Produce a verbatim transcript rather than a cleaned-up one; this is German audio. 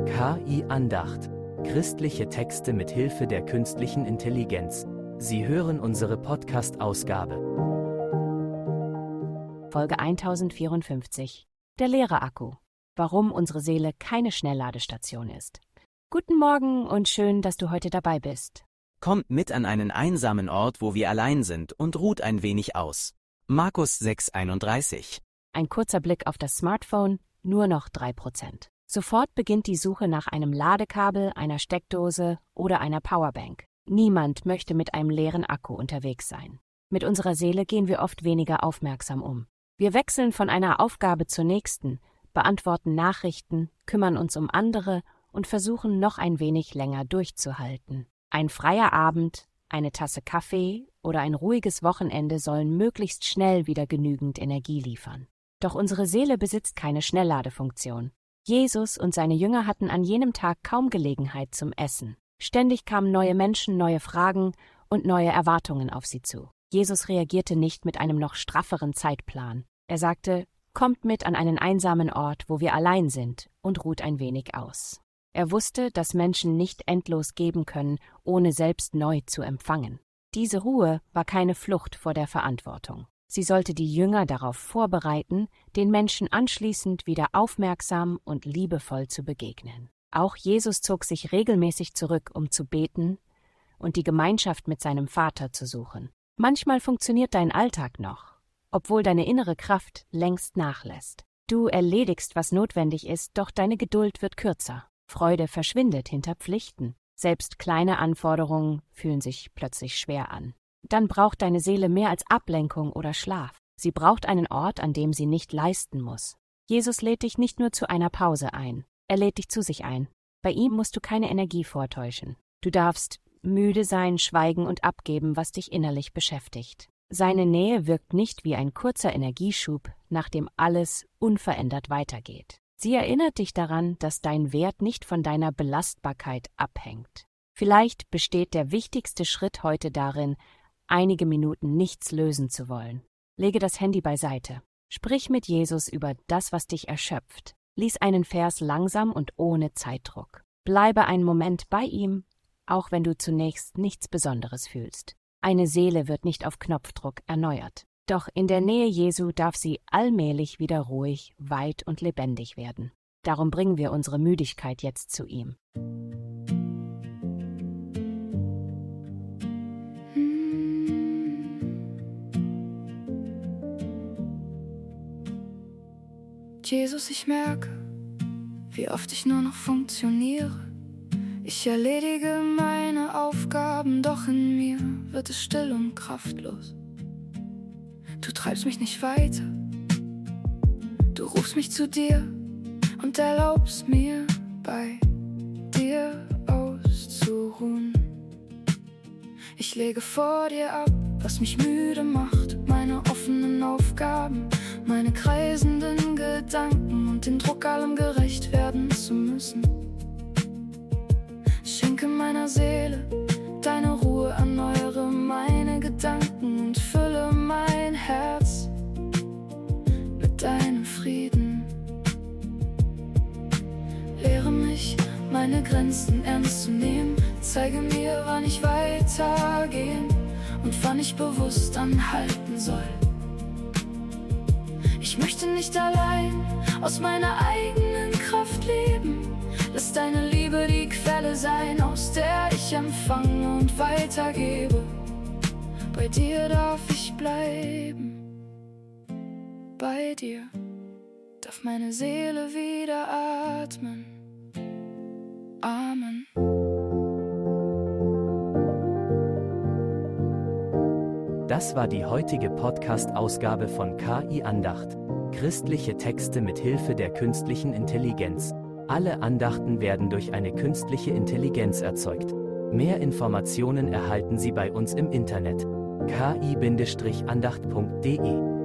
K I-Andacht. Christliche Texte mit Hilfe der künstlichen Intelligenz. Sie hören unsere Podcast-Ausgabe. Folge tausendvierundfünfzig. Der leere Akku. Warum unsere Seele keine Schnellladestation ist. Guten Morgen und schön, dass du heute dabei bist. Kommt mit an einen einsamen Ort, wo wir allein sind, und ruht ein wenig aus. Markus sechs einunddreißig. Ein kurzer Blick auf das Smartphone, nur noch drei Prozent. Sofort beginnt die Suche nach einem Ladekabel, einer Steckdose oder einer Powerbank. Niemand möchte mit einem leeren Akku unterwegs sein. Mit unserer Seele gehen wir oft weniger aufmerksam um. Wir wechseln von einer Aufgabe zur nächsten, beantworten Nachrichten, kümmern uns um andere und versuchen noch ein wenig länger durchzuhalten. Ein freier Abend, eine Tasse Kaffee oder ein ruhiges Wochenende sollen möglichst schnell wieder genügend Energie liefern. Doch unsere Seele besitzt keine Schnellladefunktion. Jesus und seine Jünger hatten an jenem Tag kaum Gelegenheit zum Essen. Ständig kamen neue Menschen, neue Fragen und neue Erwartungen auf sie zu. Jesus reagierte nicht mit einem noch strafferen Zeitplan. Er sagte, kommt mit an einen einsamen Ort, wo wir allein sind, und ruht ein wenig aus. Er wusste, dass Menschen nicht endlos geben können, ohne selbst neu zu empfangen. Diese Ruhe war keine Flucht vor der Verantwortung. Sie sollte die Jünger darauf vorbereiten, den Menschen anschließend wieder aufmerksam und liebevoll zu begegnen. Auch Jesus zog sich regelmäßig zurück, um zu beten und die Gemeinschaft mit seinem Vater zu suchen. Manchmal funktioniert dein Alltag noch, obwohl deine innere Kraft längst nachlässt. Du erledigst, was notwendig ist, doch deine Geduld wird kürzer. Freude verschwindet hinter Pflichten. Selbst kleine Anforderungen fühlen sich plötzlich schwer an. Dann braucht deine Seele mehr als Ablenkung oder Schlaf. Sie braucht einen Ort, an dem sie nicht leisten muss. Jesus lädt dich nicht nur zu einer Pause ein, er lädt dich zu sich ein. Bei ihm musst du keine Energie vortäuschen. Du darfst müde sein, schweigen und abgeben, was dich innerlich beschäftigt. Seine Nähe wirkt nicht wie ein kurzer Energieschub, nachdem alles unverändert weitergeht. Sie erinnert dich daran, dass dein Wert nicht von deiner Belastbarkeit abhängt. Vielleicht besteht der wichtigste Schritt heute darin, einige Minuten nichts lösen zu wollen. Lege das Handy beiseite. Sprich mit Jesus über das, was dich erschöpft. Lies einen Vers langsam und ohne Zeitdruck. Bleibe einen Moment bei ihm, auch wenn du zunächst nichts Besonderes fühlst. Eine Seele wird nicht auf Knopfdruck erneuert. Doch in der Nähe Jesu darf sie allmählich wieder ruhig, weit und lebendig werden. Darum bringen wir unsere Müdigkeit jetzt zu ihm. Jesus, ich merke, wie oft ich nur noch funktioniere. Ich erledige meine Aufgaben, doch in mir wird es still und kraftlos. Du treibst mich nicht weiter, du rufst mich zu dir und erlaubst mir, bei dir auszuruhen. Ich lege vor dir ab, was mich müde macht, meine offenen Aufgaben, meine kreisenden Gedanken und den Druck, allem gerecht werden zu müssen. Schenke meiner Seele deine Ruhe, erneuere meine Gedanken und fülle mein Herz mit deinem Frieden. Lehre mich, meine Grenzen ernst zu nehmen, zeige mir, wann ich weitergehen und wann ich bewusst anhalten soll. Ich möchte nicht allein aus meiner eigenen Kraft leben. Lass deine Liebe die Quelle sein, aus der ich empfange und weitergebe. Bei dir darf ich bleiben. Bei dir darf meine Seele wieder atmen. Amen. Das war die heutige Podcast-Ausgabe von K I-Andacht. Christliche Texte mit Hilfe der künstlichen Intelligenz. Alle Andachten werden durch eine künstliche Intelligenz erzeugt. Mehr Informationen erhalten Sie bei uns im Internet. k i Bindestrich andacht punkt de